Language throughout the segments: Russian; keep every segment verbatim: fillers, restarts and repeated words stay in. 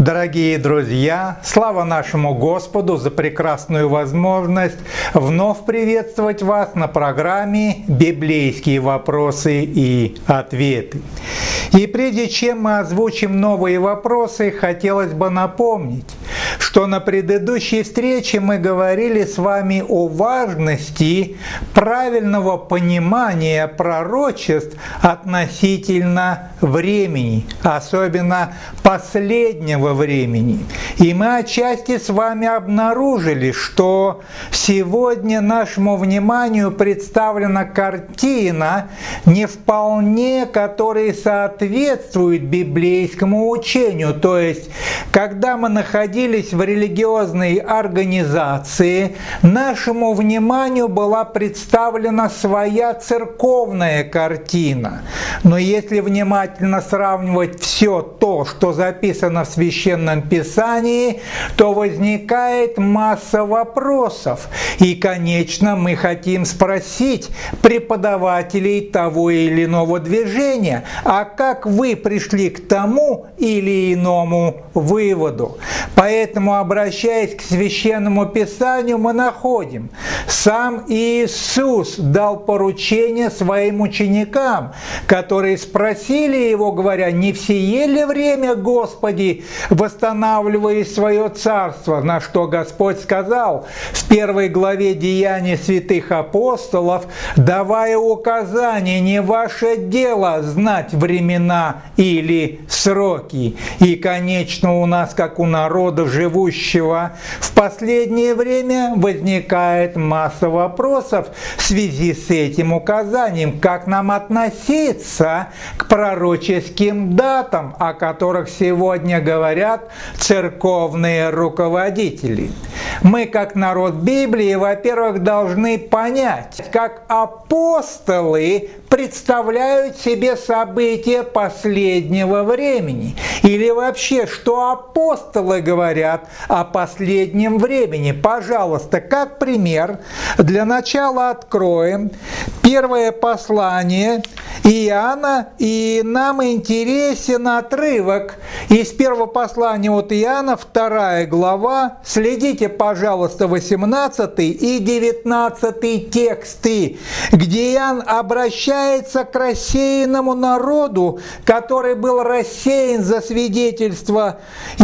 Дорогие друзья, слава нашему Господу за прекрасную возможность вновь приветствовать вас на программе «Библейские вопросы и ответы». И прежде чем мы озвучим новые вопросы, хотелось бы напомнить, что на предыдущей встрече мы говорили с вами о важности правильного понимания пророчеств относительно времени, особенно последнего времени. И мы отчасти с вами обнаружили, что сегодня нашему вниманию представлена картина, не вполне которая соответствует библейскому учению. То есть, когда мы находились в религиозной организации, нашему вниманию была представлена своя церковная картина. Но если внимательно сравнивать все то, что записано в Священном Писании, то возникает масса вопросов. И, конечно, мы хотим спросить преподавателей того или иного движения, а как вы пришли к тому или иному выводу? Поэтому, обращаясь к Священному Писанию, мы находим: сам Иисус дал поручение своим ученикам, которые спросили Его, говоря: «Не в сие ли время, Господи, восстанавливая свое царство?» На что Господь сказал в первой главе Деяний святых апостолов, давая указание: «Не ваше дело знать времена или сроки». И, конечно, у нас, как у народа, живущего в последнее время, возникает масса вопросов в связи с этим указанием. Как нам относиться к пророческим датам, о которых сегодня говорят церковные руководители? Мы, как народ Библии, во-первых, должны понять, как апостолы представляют себе события последнего времени. Или вообще, что апостолы говорят о последнем времени. Пожалуйста, как пример, для начала откроем первое послание Иоанна, и нам интересен отрывок из первого послания от Иоанна, вторая глава. Следите, пожалуйста, восемнадцатый и девятнадцатый тексты, где Иоанн обращается к рассеянному народу, который был рассеян за свидетельство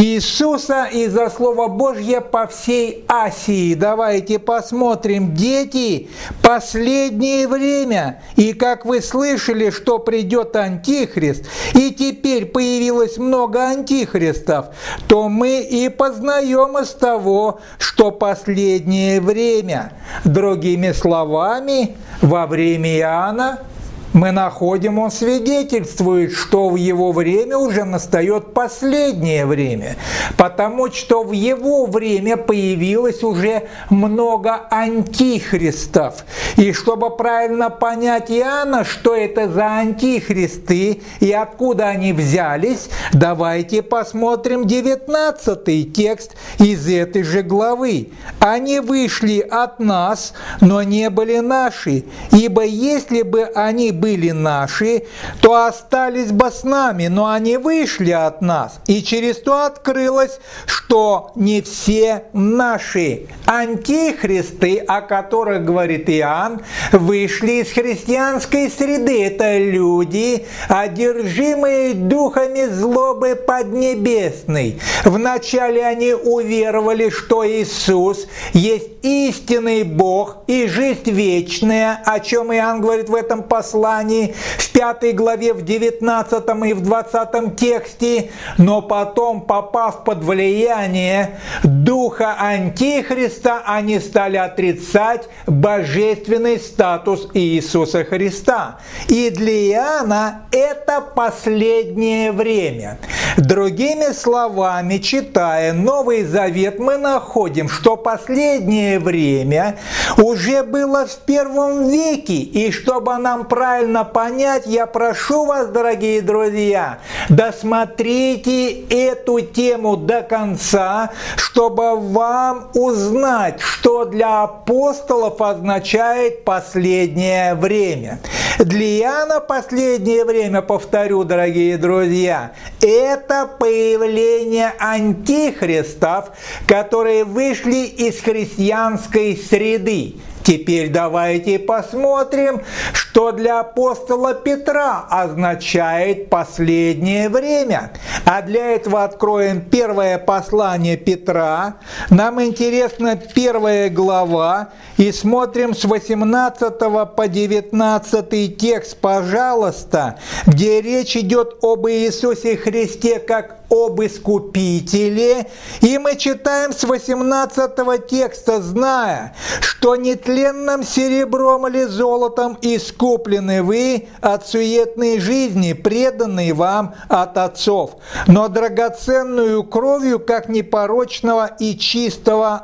Иисуса и за Слово Божье по всей Асии. Давайте посмотрим. Дети, последнее время, и как вы слышали, что придет Антихрист, и теперь появилось много антихристов, то мы и познаем из того, что последнее время. Другими словами, во время Иоанна мы находим, он свидетельствует, что в его время уже настает последнее время, потому что в его время появилось уже много антихристов. И чтобы правильно понять Иоанна, что это за антихристы и откуда они взялись, давайте посмотрим девятнадцатый текст из этой же главы. «Они вышли от нас, но не были наши, ибо если бы они были наши, то остались бы с нами, но они вышли от нас, и через то открылось, что не все наши». Антихристы, о которых говорит Иоанн, вышли из христианской среды. Это люди, одержимые духами злобы поднебесной. Вначале они уверовали, что Иисус есть истинный Бог и жизнь вечная, о чем Иоанн говорит в этом послании, в пятой главе, в девятнадцатом и в двадцатом тексте, но потом, попав под влияние духа Антихриста, они стали отрицать божественный статус Иисуса Христа. И для Иоанна это последнее время. Другими словами, читая Новый Завет, мы находим, что последнее время уже было в первом веке. И чтобы нам правильно понять, я прошу вас, дорогие друзья, досмотрите эту тему до конца, чтобы вам узнать, что для апостолов означает последнее время. Для Иоанна последнее время, повторю, дорогие друзья, это это появление антихристов, которые вышли из христианской среды. Теперь давайте посмотрим, что для апостола Петра означает последнее время. А для этого откроем первое послание Петра. Нам интересна первая глава. И смотрим с восемнадцатого по девятнадцатый текст, пожалуйста, где речь идет об Иисусе Христе как об Искупителе. И мы читаем с восемнадцатого текста, зная, что нетленным серебром или золотом искуплены вы от суетной жизни, преданной вам от отцов, но драгоценную кровью, как непорочного и чистого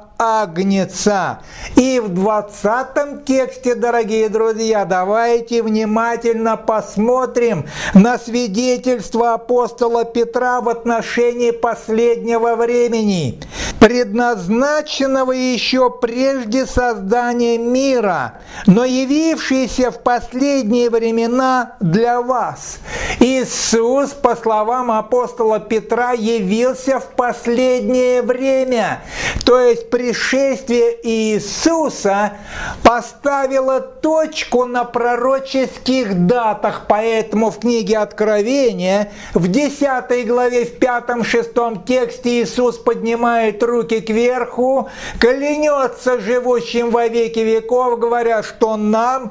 агнеца. И в двадцатом тексте, дорогие друзья, давайте внимательно посмотрим на свидетельство апостола Петра в отношении последнего времени, предназначенного еще прежде создания мира, но явившийся в последние времена для вас. Иисус, по словам апостола Петра, явился в последнее время, то есть при Пришествие Иисуса поставило точку на пророческих датах, поэтому в книге Откровения в десятой главе, в пятом-шестом тексте Иисус поднимает руки кверху, клянется живущим во веки веков, говоря, что нам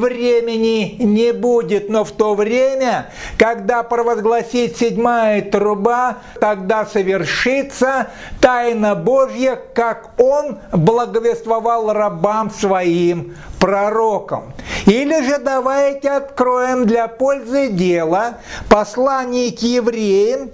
времени не будет, но в то время, когда провозгласит седьмая труба, тогда совершится тайна Божья, как Он благовествовал рабам своим пророкам. Или же давайте откроем для пользы дела послание к евреям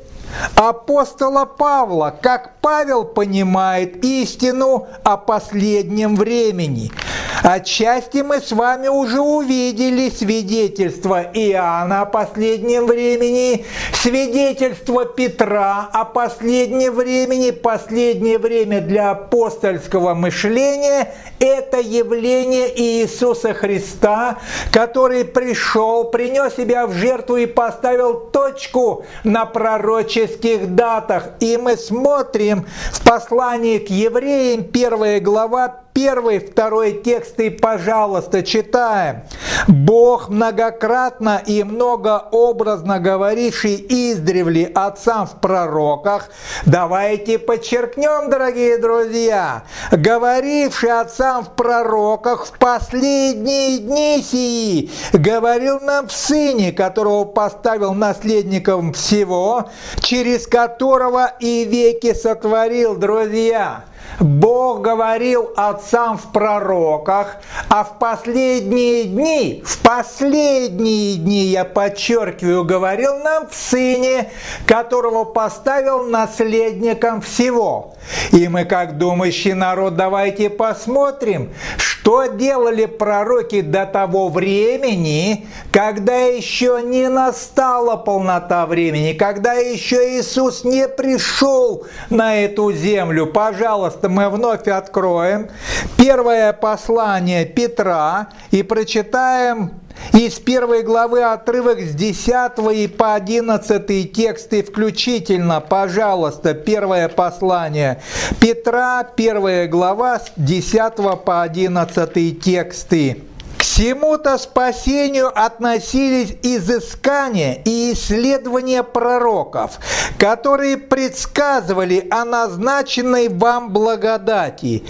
апостола Павла, как Павел понимает истину о последнем времени. Отчасти мы с вами уже увидели свидетельство Иоанна о последнем времени, свидетельство Петра о последнем времени. Последнее время для апостольского мышления – это явление Иисуса Христа, который пришел, принес себя в жертву и поставил точку на пророческих датах. И мы смотрим в послании к евреям, первая глава, Первый, второй тексты, пожалуйста, читаем. «Бог, многократно и многообразно говоривший издревле отцам в пророках», давайте подчеркнем, дорогие друзья, говоривший отцам в пророках в последние дни сии, говорил нам в Сыне, которого поставил наследником всего, через которого и веки сотворил, друзья. Бог говорил отцам в пророках, а в последние дни, в последние дни, я подчеркиваю, говорил нам в Сыне, которого поставил наследником всего. И мы, как думающий народ, давайте посмотрим, что делали пророки до того времени, когда еще не настала полнота времени, когда еще Иисус не пришел на эту землю. Пожалуйста, мы вновь откроем первое послание Петра и прочитаем из первой главы отрывок с десятого и по одиннадцатый тексты включительно. Пожалуйста, первое послание Петра, первая глава, с десятого по одиннадцатый тексты. К сему-то спасению относились изыскания и исследования пророков, которые предсказывали о назначенной вам благодати,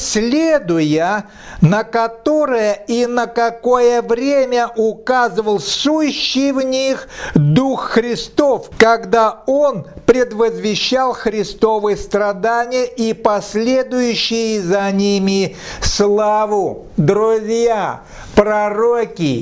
исследуя, на которое и на какое время указывал сущий в них Дух Христов, когда Он предвозвещал Христовы страдания и последующие за ними славу. Друзья, пророки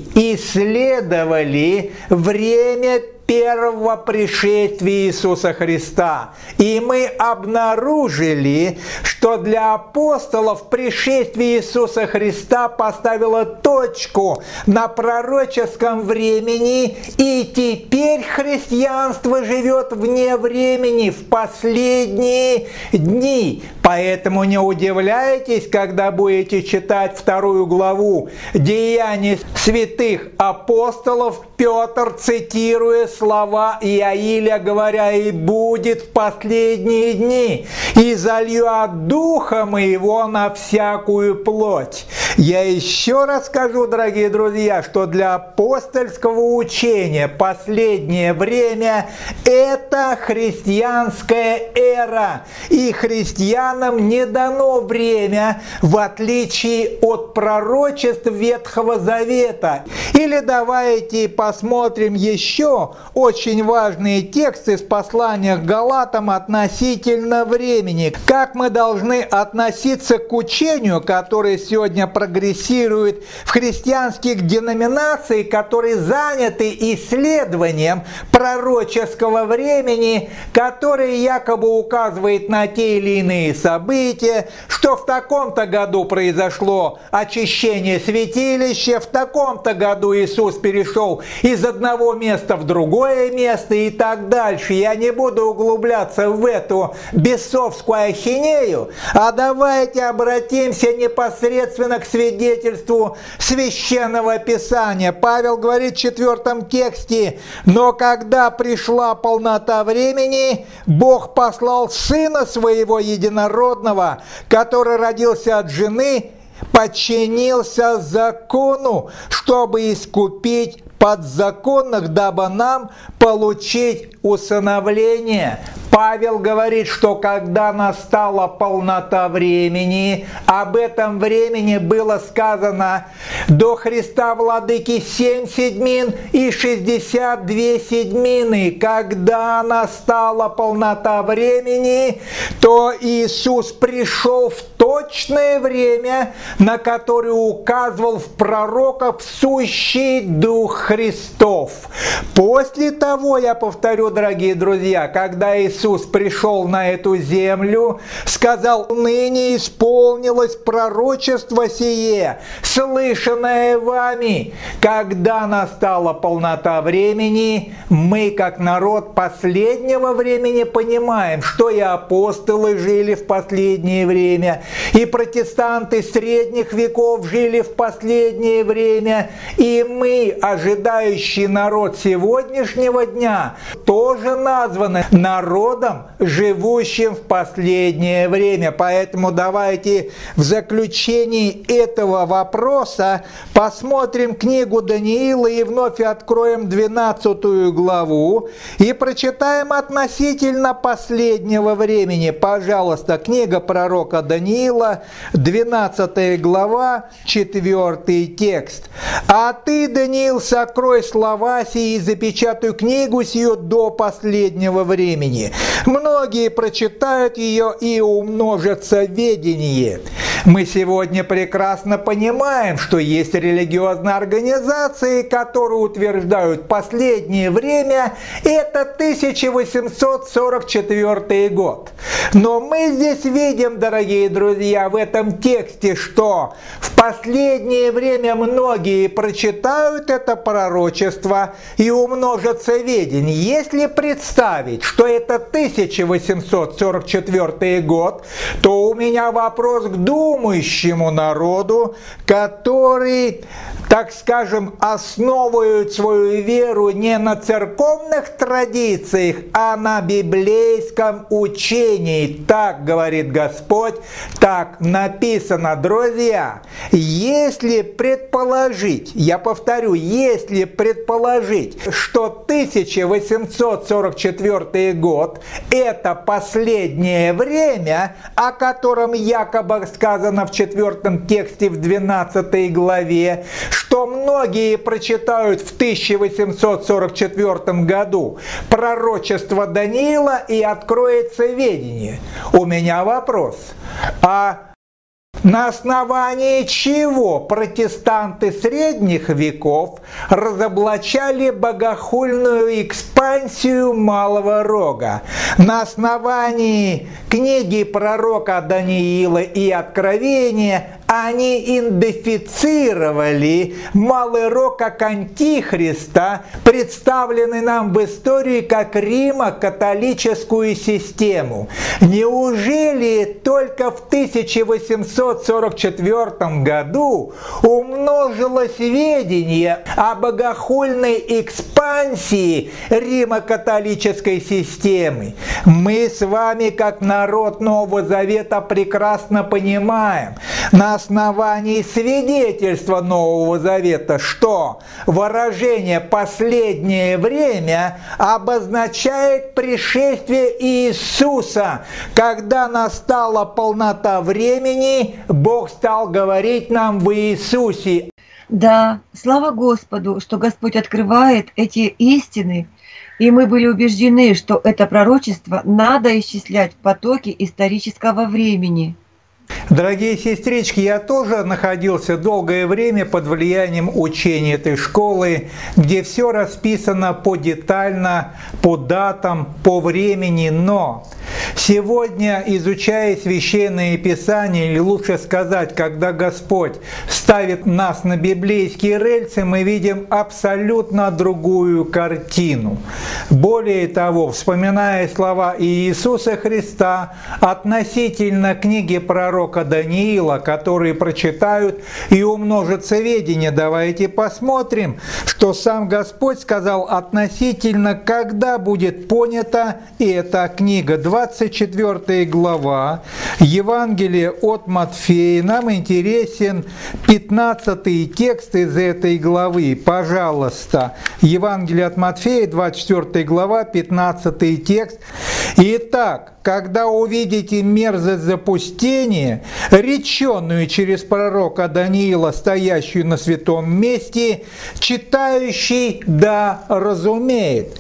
исследовали время первого пришествия Иисуса Христа. И мы обнаружили, что для апостолов пришествие Иисуса Христа поставило точку на пророческом времени, и теперь христианство живет вне времени, в последние дни. Поэтому не удивляйтесь, когда будете читать вторую главу Деяний Деяний святых апостолов Петр, цитируя слова Иаиля, говоря: «И будет в последние дни, и залью от Духа Моего на всякую плоть». Я еще раз скажу, дорогие друзья, что для апостольского учения последнее время – это христианская эра, и христианам не дано время, в отличие от пророчеств Ветхого Завета. Или давайте посмотрим еще очень важные тексты из послания к Галатам относительно времени. Как мы должны относиться к учению, которое сегодня прогрессирует в христианских деноминациях, которые заняты исследованием пророческого времени, которое якобы указывает на те или иные события, что в таком-то году произошло очищение святилища, в таком-то году Иисус перешел из одного места в другое место и так дальше. Я не буду углубляться в эту бесовскую ахинею, а давайте обратимся непосредственно к свидетельству Священного Писания. Павел говорит в четвертом тексте: «Но когда пришла полнота времени, Бог послал Сына Своего Единородного, который родился от жены, подчинился закону, чтобы искупить подзаконных, дабы нам получить усыновление». Павел говорит, что когда настала полнота времени, об этом времени было сказано до Христа Владыки семь седьмин и шестьдесят две седьмины. Когда настала полнота времени, то Иисус пришел в точное время, на которое указывал в пророках сущий Дух Христов. После того, я повторю, дорогие друзья, когда Иисус пришел на эту землю, сказал: «Ныне исполнилось пророчество сие, слышанное вами». Когда настала полнота времени, мы, как народ последнего времени, понимаем, что и апостолы жили в последнее время, и протестанты средних веков жили в последнее время, и мы, ожидающий народ сегодняшнего дня, тоже названы народом, живущим в последнее время. Поэтому давайте в заключении этого вопроса посмотрим книгу Даниила и вновь откроем двенадцатую главу и прочитаем относительно последнего времени. Пожалуйста, книга пророка Даниила, двенадцатая глава, четвёртый текст. «А ты, Даниил, сокрой слова сии и запечатай книгу сию до последнего времени. Многие прочитают ее, и умножится ведение». Мы сегодня прекрасно понимаем, что есть религиозные организации, которые утверждают последнее время – это тысяча восемьсот сорок четвёртый год. Но мы здесь видим, дорогие друзья, в этом тексте, что в последнее время многие прочитают это пророчество и умножится ведение. Если представить, что это тысяча восемьсот сорок четвёртый год, то у меня вопрос к думающему народу, который, так скажем, основывает свою веру не на церковных традициях, а на библейском учении. Так говорит Господь, так написано. Друзья, если предположить, я повторю, если предположить, что тысяча восемьсот сорок четвёртый год – это последнее время, о котором якобы сказано в четвертом тексте в двенадцатой главе, что многие прочитают в тысяча восемьсот сорок четвёртом году пророчество Даниила и откроется ведение. У меня вопрос. А на основании чего протестанты средних веков разоблачали богохульную экспансию Малого Рога? На основании книги пророка Даниила и Откровения, они идентифицировали Малый Рог как антихриста, представленный нам в истории как римо-католическую систему. Неужели только в тысяча восемьсот сорок четвёртом году умножилось ведение о богохульной экспансии римо-католической системы? Мы с вами, как народ Нового Завета, прекрасно понимаем, на основании свидетельства Нового Завета, что выражение «последнее время» обозначает пришествие Иисуса. Когда настала полнота времени, Бог стал говорить нам в Иисусе. Да, слава Господу, что Господь открывает эти истины, и мы были убеждены, что это пророчество надо исчислять в потоке исторического времени. Дорогие сестрички, я тоже находился долгое время под влиянием учения этой школы, где все расписано подетально, по датам, по времени, но сегодня, изучая Священное Писание, или лучше сказать, когда Господь ставит нас на библейские рельсы, мы видим абсолютно другую картину. Более того, вспоминая слова Иисуса Христа относительно книги пророка Даниила, которые прочитают и умножится ведение, давайте посмотрим, что сам Господь сказал относительно, когда будет понята эта книга. двадцать четвёртая глава Евангелия от Матфея. Нам интересен пятнадцатый текст из этой главы. Пожалуйста, Евангелие от Матфея, двадцать четвёртая глава, пятнадцатый текст. Итак, когда увидите мерзость запустения, реченную через пророка Даниила, стоящую на святом месте, читающий да разумеет.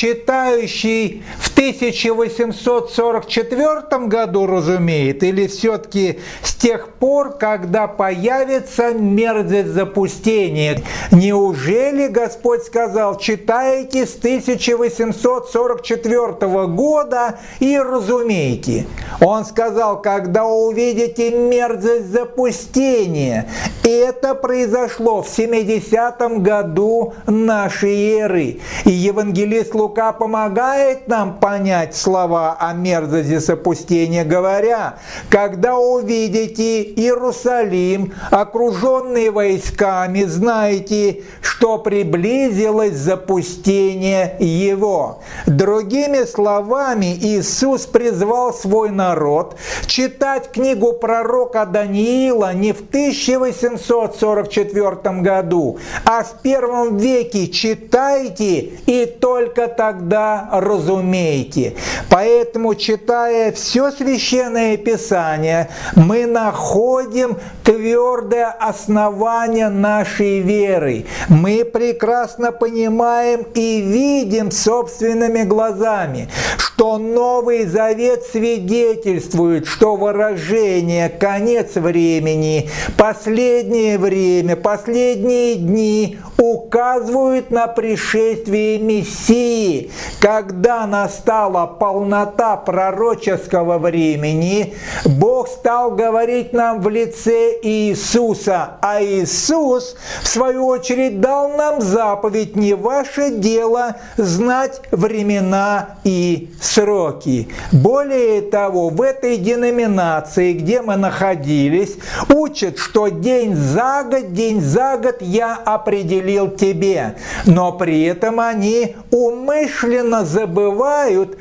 Читающий в тысяча восемьсот сорок четвёртом году разумеет, или все-таки с тех пор, когда появится мерзость запустения? Неужели Господь сказал, читайте с тысяча восемьсот сорок четвёртого года и разумеете? Он сказал, когда увидите мерзость запустения. Это произошло в семидесятом году нашей эры. И евангелист Лука помогает нам понять слова о мерзости запустения, говоря, когда увидите Иерусалим, окруженный войсками, знаете, что приблизилось запустение его. Другими словами, Иисус призвал свой народ читать книгу пророка Даниила не в тысяча восемьсот сорок четвёртом году, а в первом веке. Читайте и только тогда разумеете. Поэтому, читая все Священное Писание, мы находим твердое основание нашей веры. Мы прекрасно понимаем и видим собственными глазами, что Новый Завет свидетельствует, что выражение «конец времени», «последнее время», «последние дни» указывают на пришествие Мессии. Когда настала полнота пророческого времени, Бог стал говорить нам в лице Иисуса, а Иисус, в свою очередь, дал нам заповедь: не ваше дело знать времена и сроки. Более того, в этой деноминации, где мы находились, учат, что день за год, день за год я определил тебе. Но при этом они умышленно забывают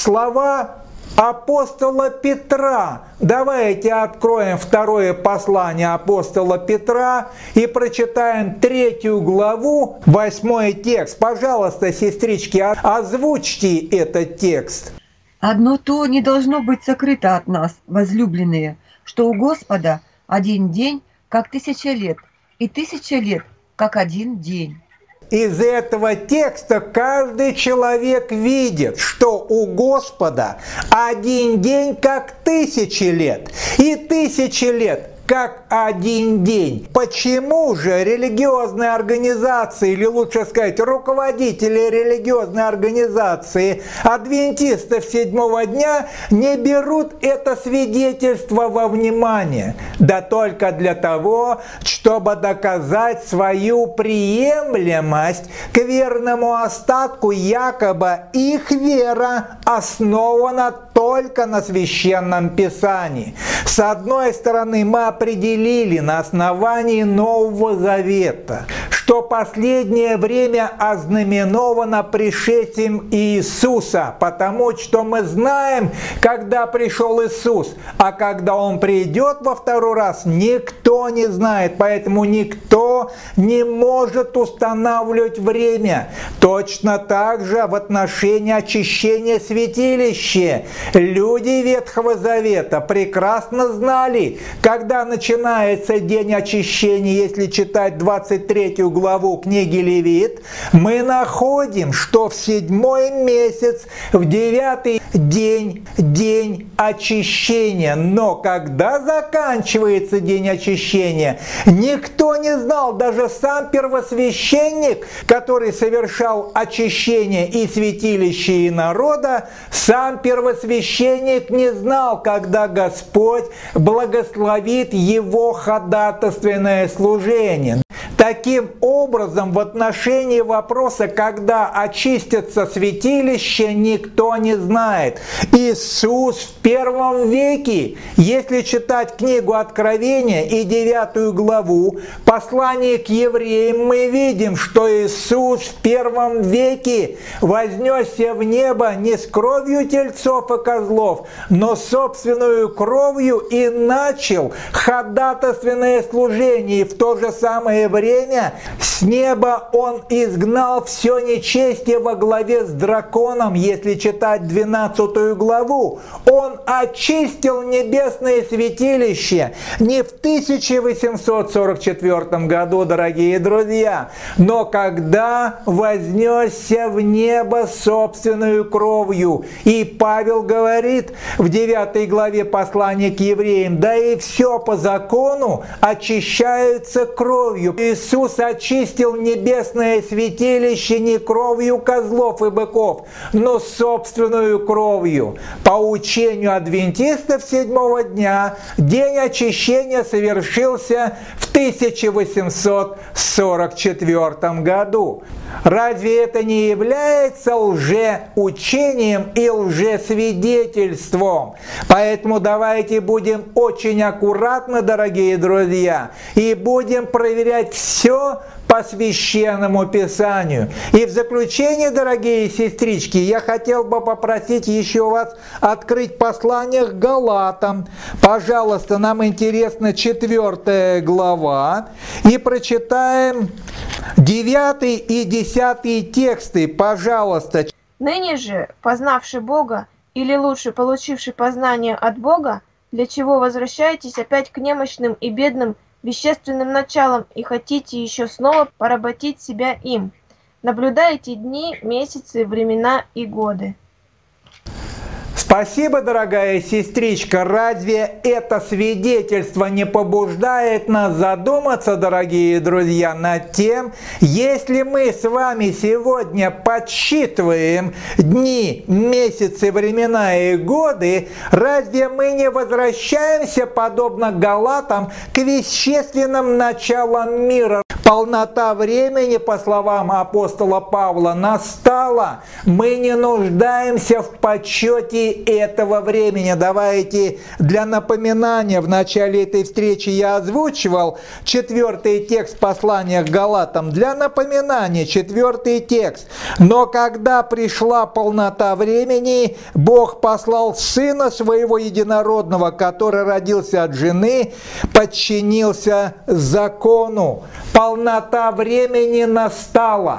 слова апостола Петра. Давайте откроем второе послание апостола Петра и прочитаем третью главу, восьмой текст. Пожалуйста, сестрички, озвучьте этот текст. Одно то не должно быть сокрыто от нас, возлюбленные, что у Господа один день, как тысяча лет, и тысяча лет, как один день. Из этого текста каждый человек видит, что у Господа один день как тысячи лет, и тысячи лет как один день. Почему же религиозные организации, или лучше сказать, руководители религиозной организации адвентистов седьмого дня не берут это свидетельство во внимание? Да только для того, чтобы доказать свою приемлемость к верному остатку, якобы их вера основана только на Священном Писании. С одной стороны, мы определили на основании Нового Завета, что последнее время ознаменовано пришествием Иисуса, потому что мы знаем, когда пришел Иисус, а когда Он придет во второй раз, никто не знает, поэтому никто не может устанавливать время. Точно так же в отношении очищения святилища. Люди Ветхого Завета прекрасно знали, когда начинается день очищения. Если читать двадцать третью главу книги Левит, мы находим, что в седьмой месяц, в девятый день, день очищения. Но когда заканчивается день очищения, никто не знал, даже сам первосвященник, который совершал очищение и святилища, и народа, сам первосвященник не знал, когда Господь благословит его ходатайственное служение. Таким образом, в отношении вопроса, когда очистятся святилища, никто не знает. Иисус в первом веке, если читать книгу Откровения и девятую главу, послание к евреям, мы видим, что Иисус в первом веке вознесся в небо не с кровью тельцов и козлов, но собственную кровью и начал ходатайственное служение. И в то же самое время с неба Он изгнал все нечестие во главе с драконом, если читать двенадцатую главу. Он очистил небесное святилище не в тысяча восемьсот сорок четвёртом году, дорогие друзья, но когда вознесся в небо собственную кровью. И Павел говорит в девятой главе послания к евреям: да и все по закону очищаются кровью. Иисус очистил небесное святилище не кровью козлов и быков, но собственную кровью. По учению адвентистов седьмого дня день очищения совершился в тысяча восемьсот сорок четвёртом году. Разве это не является лжеучением и лжесвидетельством? Поэтому давайте будем очень аккуратны, дорогие друзья, и будем проверять все по Священному Писанию. И в заключение, дорогие сестрички, я хотел бы попросить еще вас открыть послание к Галатам. Пожалуйста, нам интересна четвертая глава. И прочитаем девятый и десятый тексты, пожалуйста. «Ныне же, познавши Бога, или лучше, получивши познание от Бога, для чего возвращаетесь опять к немощным и бедным вещественным началам и хотите еще снова поработить себя им? Наблюдаете дни, месяцы, времена и годы». Спасибо, дорогая сестричка. Разве это свидетельство не побуждает нас задуматься, дорогие друзья, над тем, если мы с вами сегодня подсчитываем дни, месяцы, времена и годы, разве мы не возвращаемся, подобно Галатам, к вещественным началам мира? Полнота времени, по словам апостола Павла, настала. Мы не нуждаемся в подсчете этого времени. Давайте для напоминания, в начале этой встречи я озвучивал четвертый текст послания к Галатам. Для напоминания, четвертый текст. «Но когда пришла полнота времени, Бог послал Сына Своего Единородного, который родился от жены, подчинился закону». Полнота времени настала.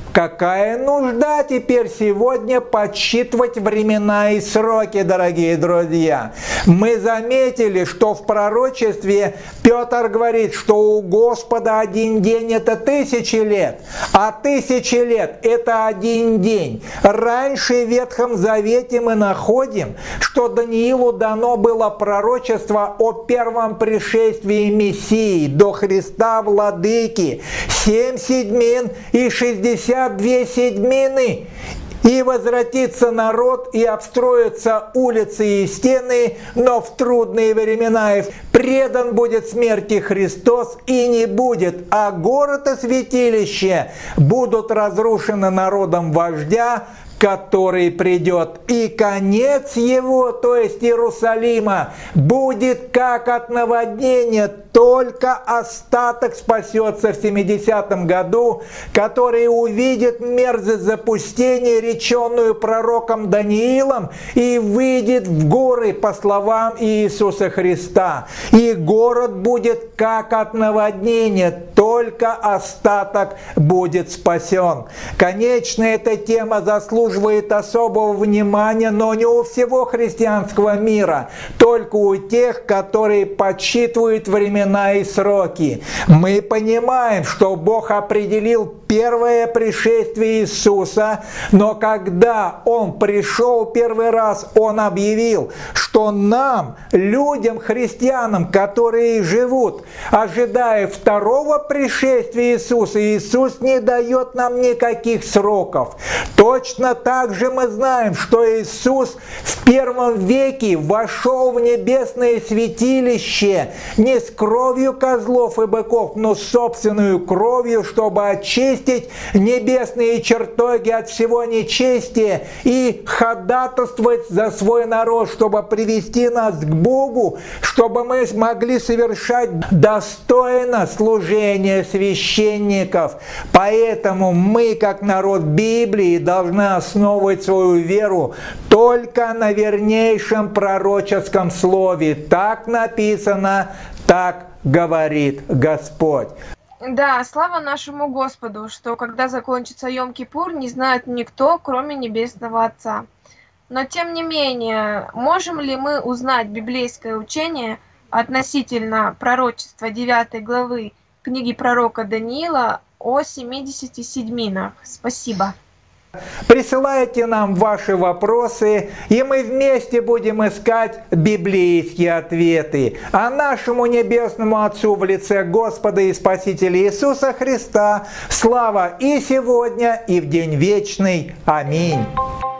Какая нужда теперь сегодня подсчитывать времена и сроки, дорогие друзья? Мы заметили, что в пророчестве Петр говорит, что у Господа один день это тысячи лет, а тысячи лет это один день. Раньше в Ветхом Завете мы находим, что Даниилу дано было пророчество о первом пришествии Мессии до Христа Владыки, семь седьмин и шестьдесят две седьмины. И возвратится народ, и обстроятся улицы и стены, но в трудные времена и предан будет смерти Христос, и не будет, а город и святилище будут разрушены народом вождя, который придет, и конец его, то есть Иерусалима, будет как от наводнения, только остаток спасется в семидесятом году, который увидит мерзость запустения, реченную пророком Даниилом, и выйдет в горы, по словам Иисуса Христа. И город будет как от наводнения, только остаток будет спасен. Конечно, эта тема заслуживает особого внимания, но не у всего христианского мира, только у тех, которые подсчитывают времена и сроки. Мы понимаем, что Бог определил первое пришествие Иисуса, но когда Он пришел первый раз, Он объявил, что нам, людям, христианам, которые живут, ожидая второго пришествия Иисуса, Иисус не дает нам никаких сроков. Точно так же мы знаем, что Иисус в первом веке вошел в небесное святилище не с кровью козлов и быков, но с собственной кровью, чтобы очистить небесные чертоги от всего нечестия и ходатайствовать за свой народ, чтобы привести нас к Богу, чтобы мы смогли совершать достойно служение священников. Поэтому мы, как народ Библии, должны основывать свою веру только на вернейшем пророческом слове. Так написано, так говорит Господь. Да, слава нашему Господу, что когда закончится Йом-Кипур, не знает никто, кроме Небесного Отца. Но тем не менее, можем ли мы узнать библейское учение относительно пророчества девятой главы книги пророка Даниила о семидесяти седьминах? Спасибо. Присылайте нам ваши вопросы, и мы вместе будем искать библейские ответы. А нашему Небесному Отцу в лице Господа и Спасителя Иисуса Христа слава и сегодня, и в день вечный. Аминь.